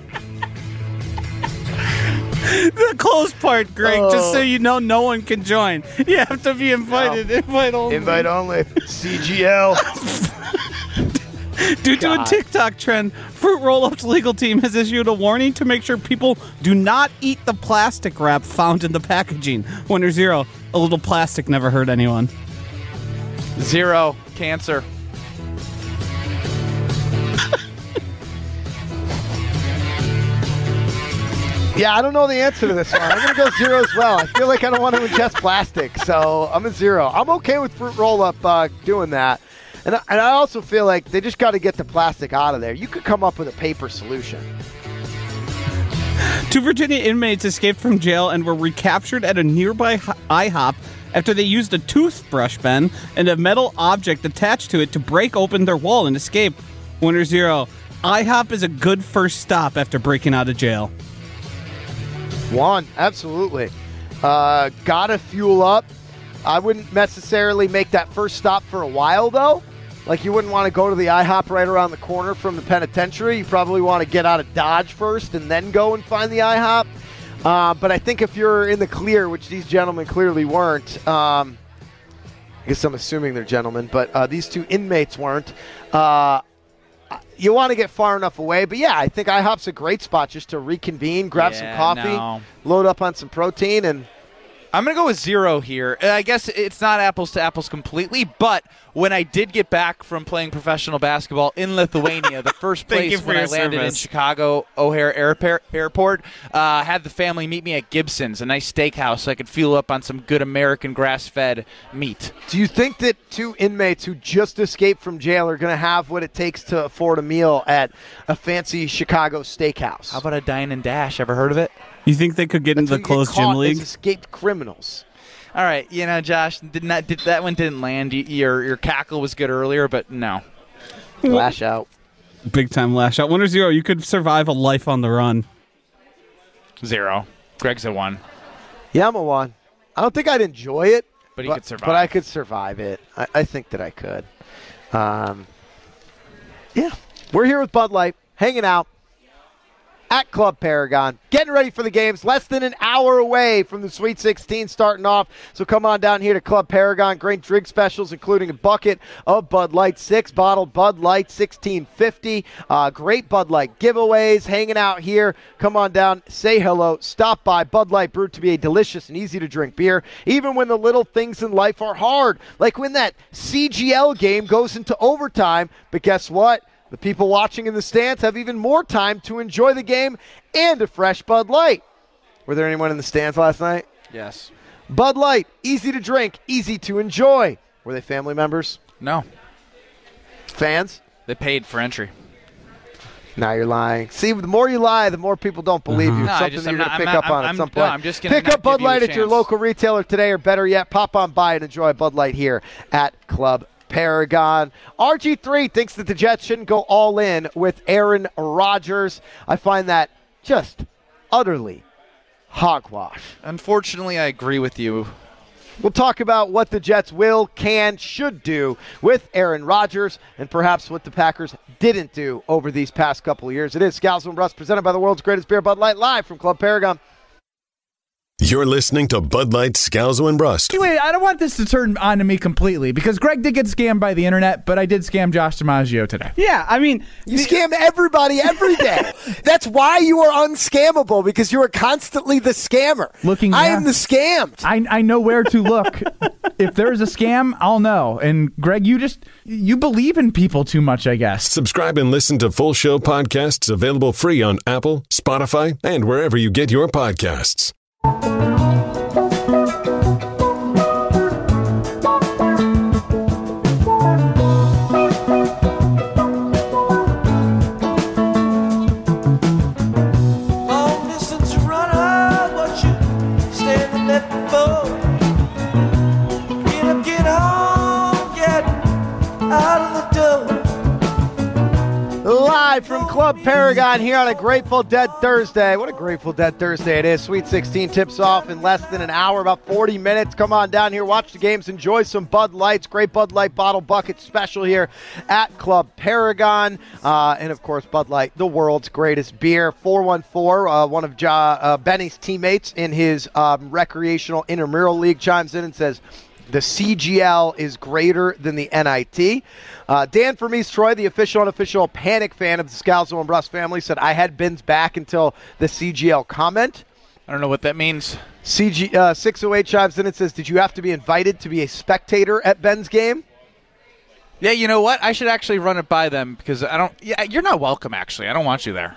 the closed part, Greg, just so Oh. you know, no one can join. You have to be invited. Invite only. Invite only. C G L. Due to a God. TikTok trend, Fruit Roll-Up's legal team has issued a warning to make sure people do not eat the plastic wrap found in the packaging. Winner zero. A little plastic never hurt anyone. Zero cancer. Yeah, I don't know the answer to this one. I'm going to go zero as well. I feel like I don't want to ingest plastic, so I'm a zero. I'm okay with Fruit Roll-Up uh, doing that. And I, and I also feel like they just got to get the plastic out of there. You could come up with a paper solution. Two Virginia inmates escaped from jail and were recaptured at a nearby h- IHOP after they used a toothbrush pen and a metal object attached to it to break open their wall and escape. Winner zero. IHOP is a good first stop after breaking out of jail. One, absolutely. Uh, gotta fuel up. I wouldn't necessarily make that first stop for a while, though. Like, you wouldn't want to go to the IHOP right around the corner from the penitentiary. You probably want to get out of Dodge first and then go and find the IHOP. Uh, but I think if you're in the clear, which these gentlemen clearly weren't, um, I guess I'm assuming they're gentlemen, but uh, these two inmates weren't, uh, you want to get far enough away. But, yeah, I think IHOP's a great spot just to reconvene, grab Yeah, some coffee, no. load up on some protein, and I'm going to go with zero here. Uh, I guess it's not apples to apples completely, but when I did get back from playing professional basketball in Lithuania, the first Thank you place for when I your landed service. in Chicago O'Hare Airport, airport uh, had the family meet me at Gibson's, a nice steakhouse, so I could fuel up on some good American grass-fed meat. do you think that two inmates who just escaped from jail are going to have what it takes to afford a meal at a fancy Chicago steakhouse? How about a Dine and Dash? Ever heard of it? You think they could get into the That's when you closed get gym caught league? as escaped criminals. All right, you know, Josh, did not did that one didn't land. You, your your cackle was good earlier, but no. Lash out. Big time lash out. Winner zero. You could survive a life on the run. Zero. Greg's a one. Yeah, I'm a one. I don't think I'd enjoy it, But he could survive. But I could survive it. I, I think that I could. Um, yeah, we're here with Bud Light, hanging out at Club Paragon, getting ready for the games. Less than an hour away from the Sweet sixteen starting off. So come on down here to Club Paragon. Great drink specials, including a bucket of Bud Light, six bottled Bud Light, sixteen fifty. Uh, great Bud Light giveaways, hanging out here. Come on down, say hello, stop by. Bud Light brewed to be a delicious and easy to drink beer, even when the little things in life are hard. Like when that C G L game goes into overtime. But guess what? The people watching in the stands have even more time to enjoy the game and a fresh Bud Light. Were there anyone in the stands last night? Yes. Bud Light, easy to drink, easy to enjoy. Were they family members? No. Fans? They paid for entry. Now you're lying. See, the more you lie, the more people don't believe you. No, I Something just- that I'm you're not- going to I'm pick not- up on I'm- at some no, point. I'm just gonna pick not up Bud give you a Light at your chance. local retailer today, or better yet, pop on by and enjoy Bud Light here at Club Paragon. R G three thinks that the Jets shouldn't go all in with Aaron Rodgers. I find that just utterly hogwash. Unfortunately, I agree with you. We'll talk about what the Jets will, can, should do with Aaron Rodgers, and perhaps what the Packers didn't do over these past couple of years. It is Scalzo and Russ, presented by the world's greatest beer, Bud Light, live from Club Paragon. You're listening to Bud Light, Scalzo, and Brust. Wait, I don't want this to turn on to me completely because Greg did get scammed by the internet, but I did scam Josh DiMaggio today. Yeah, I mean, you scam everybody every day. That's why you are unscammable, because you are constantly the scammer. Looking, I yeah. am the scammed. I I know where to look. if there's a scam, I'll know. And Greg, you just you believe in people too much, I guess. Subscribe and listen to full show podcasts available free on Apple, Spotify, and wherever you get your podcasts. Long distance runner, what you standing there for? Get up, get on, get out of the door. Live from Club Paragon here on a Grateful Dead Thursday. What a Grateful Dead Thursday it is. Sweet sixteen tips off in less than an hour, about forty minutes. Come on down here, watch the games, enjoy some Bud Lights. Great Bud Light bottle bucket special here at Club Paragon. Uh, and, of course, Bud Light, the world's greatest beer. four one four, uh, one of ja, uh, Benny's teammates in his um, recreational intramural league, chimes in and says, the C G L is greater than the N I T. Uh, Dan from East Troy, the official and unofficial Panic fan of the Scalzo and Brust family, said, I had Ben's back until the C G L comment. I don't know what that means. C G uh, six oh eight chimes in and says, did you have to be invited to be a spectator at Ben's game? Yeah, you know what? I should actually run it by them because I don't. Yeah, you're not welcome, actually. I don't want you there.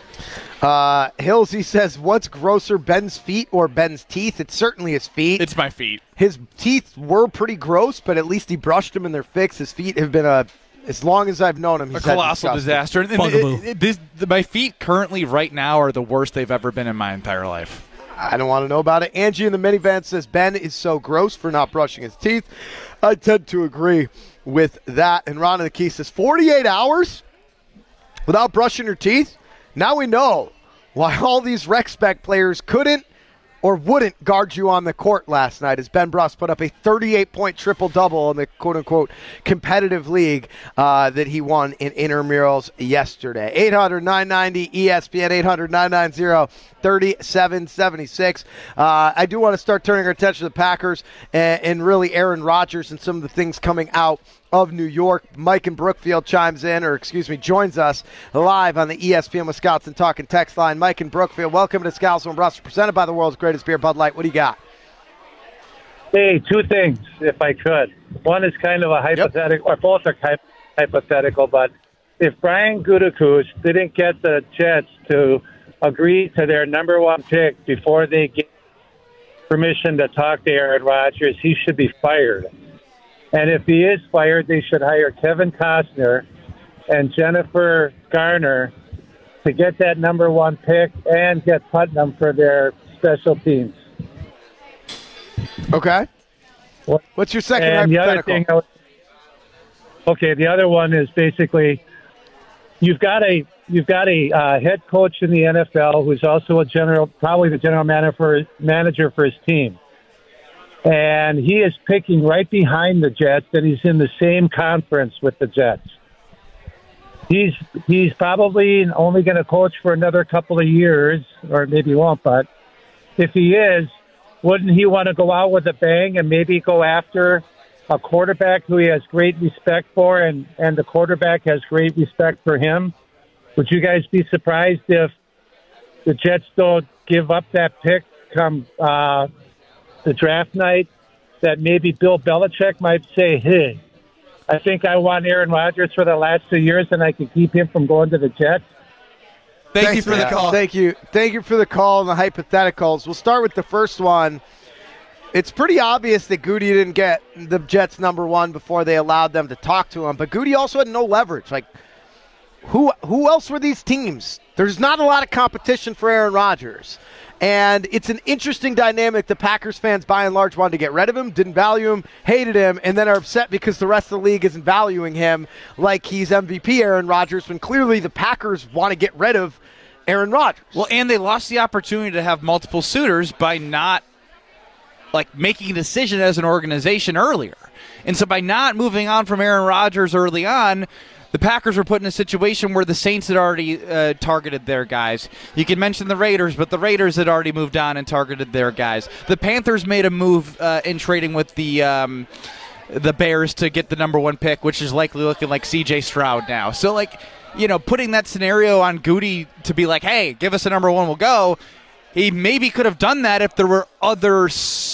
Uh, Hillsy says, what's grosser, Ben's feet or Ben's teeth? It's certainly his feet. It's my feet. His teeth were pretty gross, but at least he brushed them and they're fixed. His feet have been a, as long as I've known him, he's a colossal disaster. And Bugaboo. it, it, this, the, my feet currently, right now, are the worst they've ever been in my entire life. I don't want to know about it. Angie in the minivan says, Ben is so gross for not brushing his teeth. I tend to agree with that. And Ron in the Key says, forty-eight hours without brushing your teeth? Now we know why all these rec spec players couldn't or wouldn't guard you on the court last night, as Ben Brust put up a thirty-eight point triple-double in the quote-unquote competitive league uh, that he won in intramurals yesterday. eight hundred nine ninety E S P N, eight hundred nine ninety thirty-seven seventy-six. Uh, I do want to start turning our attention to the Packers and, and really Aaron Rodgers and some of the things coming out of New York. Mike in Brookfield chimes in, or excuse me, joins us live on the E S P N Wisconsin Talking text line. Mike in Brookfield, welcome to Scalzo and Brust, presented by the world's greatest beer, Bud Light. What do you got? Hey, two things, if I could. One is kind of a hypothetical, yep. or both are hy- hypothetical, but if Brian Gutekunst didn't get the Jets to agree to their number one pick before they get permission to talk to Aaron Rodgers, he should be fired. And if he is fired, they should hire Kevin Costner and Jennifer Garner to get that number one pick and get Putnam for their special teams. Okay. What, What's your second and hypothetical? The other thing I was, okay, the other one is basically you've got a you've got a uh, head coach in the N F L who's also a general, probably the general manager for, manager for his team. And he is picking right behind the Jets, and he's in the same conference with the Jets. He's he's probably only going to coach for another couple of years, or maybe he won't, but if he is, wouldn't he want to go out with a bang and maybe go after a quarterback who he has great respect for, and, and the quarterback has great respect for him? Would you guys be surprised if the Jets don't give up that pick come uh, the draft night, that maybe Bill Belichick might say, hey, I think I want Aaron Rodgers for the last two years and I can keep him from going to the Jets? Thank Thanks you for the call. Thank you. Thank you for the call and the hypotheticals. We'll start with the first one. It's pretty obvious that Goody didn't get the Jets number one before they allowed them to talk to him, but Goody also had no leverage. Like, who who else were these teams? There's not a lot of competition for Aaron Rodgers. And it's an interesting dynamic. The Packers fans, by and large, wanted to get rid of him, didn't value him, hated him, and then are upset because the rest of the league isn't valuing him like he's M V P Aaron Rodgers, when clearly the Packers want to get rid of Aaron Rodgers. Well, and they lost the opportunity to have multiple suitors by not like making a decision as an organization earlier. And so by not moving on from Aaron Rodgers early on, the Packers were put in a situation where the Saints had already uh, targeted their guys. You can mention the Raiders, but the Raiders had already moved on and targeted their guys. The Panthers made a move uh, in trading with the um, the Bears to get the number one pick, which is likely looking like C J Stroud now. So, like, you know, putting that scenario on Goody to be like, hey, give us a number one, we'll go. He maybe could have done that if there were other s-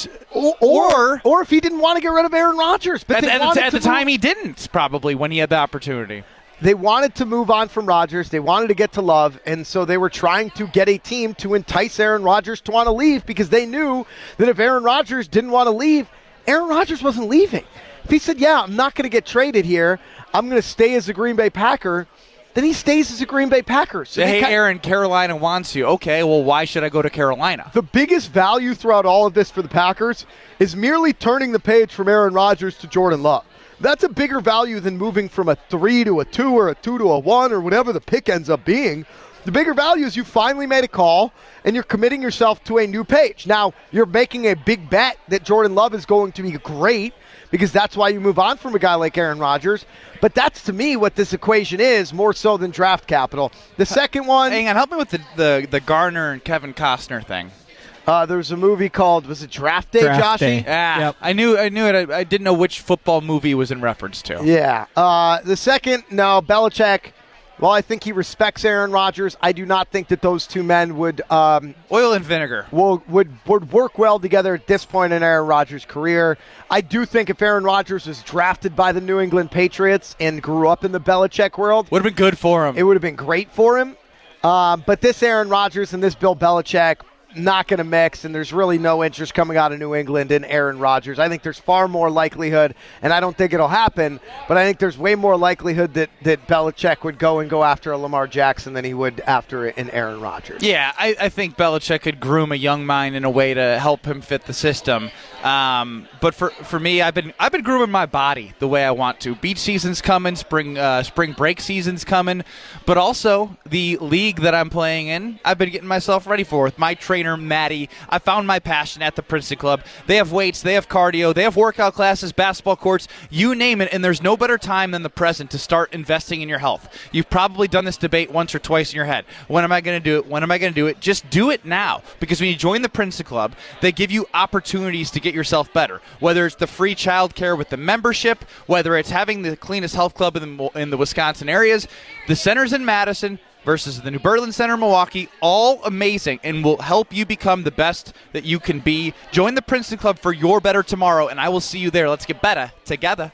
or, or or if he didn't want to get rid of Aaron Rodgers. But at, they at, wanted at to the time move. he didn't, probably, when he had the opportunity. They wanted to move on from Rodgers. They wanted to get to Love, and so they were trying to get a team to entice Aaron Rodgers to want to leave because they knew that if Aaron Rodgers didn't want to leave, Aaron Rodgers wasn't leaving. If he said, yeah, I'm not going to get traded here, I'm going to stay as a Green Bay Packer, then he stays as a Green Bay Packer. So hey, kind- Aaron, Carolina wants you. Okay, well, why should I go to Carolina? The biggest value throughout all of this for the Packers is merely turning the page from Aaron Rodgers to Jordan Love. That's a bigger value than moving from a three to a two or a two to a one or whatever the pick ends up being. The bigger value is you finally made a call and you're committing yourself to a new page. Now, you're making a big bet that Jordan Love is going to be great because that's why you move on from a guy like Aaron Rodgers. But that's, to me, what this equation is, more so than draft capital. The second one... Hang on, help me with the, the, the Garner and Kevin Costner thing. Uh, there was a movie called, was it Draft Day, Draft Joshy? Day. Ah, Yep. I knew I knew it. I, I didn't know which football movie it was in reference to. Yeah. Uh, the second, no, Belichick, well, I think he respects Aaron Rodgers. I do not think that those two men would... Um, Oil and vinegar. Will, would, would work well together at this point in Aaron Rodgers' career. I do think if Aaron Rodgers was drafted by the New England Patriots and grew up in the Belichick world... Would have been good for him. It would have been great for him. Um, but this Aaron Rodgers and this Bill Belichick... not going to mix, and there's really no interest coming out of New England in Aaron Rodgers. I think there's far more likelihood, and I don't think it'll happen, but I think there's way more likelihood that, that Belichick would go and go after a Lamar Jackson than he would after an Aaron Rodgers. Yeah, I, I think Belichick could groom a young mind in a way to help him fit the system. Um, but for for me, I've been I've been grooming my body the way I want to. Beach season's coming, spring uh, spring break season's coming, but also the league that I'm playing in, I've been getting myself ready for with my trainer Maddie. I found my passion at the Princeton Club. They have weights, they have cardio, they have workout classes, basketball courts, you name it, and there's no better time than the present to start investing in your health. You've probably done this debate once or twice in your head. When am I going to do it? When am I going to do it? Just do it now, because when you join the Princeton Club, they give you opportunities to get yourself better, whether it's the free child care with the membership, whether it's having the cleanest health club in the, in the Wisconsin areas, the centers in Madison versus the New Berlin Center in Milwaukee, all amazing and will help you become the best that you can be. Join the Princeton Club for your better tomorrow, and I will see you there. Let's get better together.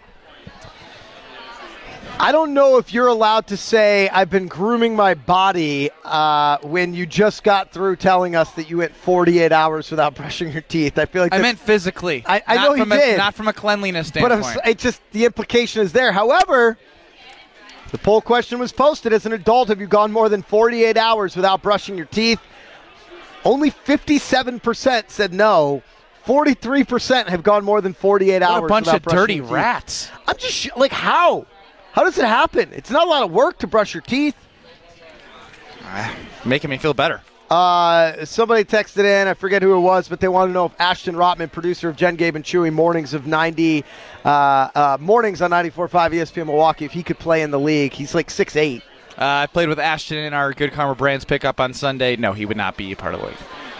I don't know if you're allowed to say I've been grooming my body uh, when you just got through telling us that you went forty-eight hours without brushing your teeth. I feel like I that's, meant physically. I, I not know you from a, did, not from a cleanliness but standpoint. I'm, it's just the implication is there. However, the poll question was posted: as an adult, have you gone more than forty-eight hours without brushing your teeth? Only fifty-seven percent said no. forty-three percent have gone more than forty-eight what hours. a bunch without of brushing dirty your teeth. rats. I'm just sh- like, how? How does it happen? It's not a lot of work to brush your teeth. Making me feel better. Uh, somebody texted in, I forget who it was, but they want to know if Ashton Rotman, producer of Jen, Gabe, and Chewy, mornings of ninety, uh, uh, mornings on ninety-four point five E S P N Milwaukee, if he could play in the league. He's like six eight. Uh, I played with Ashton in our Good Karma Brands pickup on Sunday. No, he would not be a part of the league.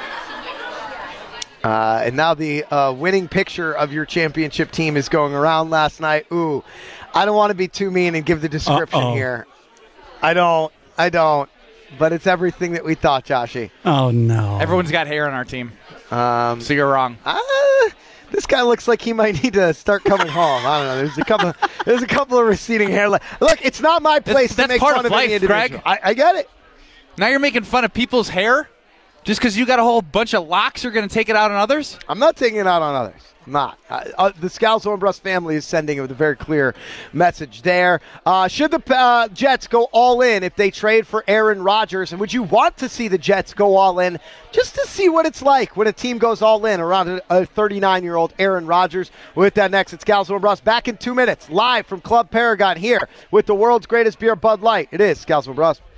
Uh, and now the uh, winning picture of your championship team is going around last night. Ooh, I don't want to be too mean and give the description Uh-oh. here. I don't. I don't. But it's everything that we thought, Joshy. Oh, no. Everyone's got hair on our team. Um, so you're wrong. Uh, this guy looks like he might need to start coming home. I don't know. There's a couple. There's a couple of receding hairline. Look, it's not my place That's, to that's make part fun of of any life, individual. Greg. I, I get it. Now you're making fun of people's hair? Just because you got a whole bunch of locks, you're going to take it out on others? I'm not taking it out on others. I'm not. Uh, uh, the Scalzo and Brust family is sending it with a very clear message there. Uh, should the uh, Jets go all in if they trade for Aaron Rodgers? And would you want to see the Jets go all in just to see what it's like when a team goes all in around a thirty-nine-year-old Aaron Rodgers? With that next, it's Scalzo and Brust back in two minutes, live from Club Paragon here with the world's greatest beer, Bud Light. It is Scalzo and Brust.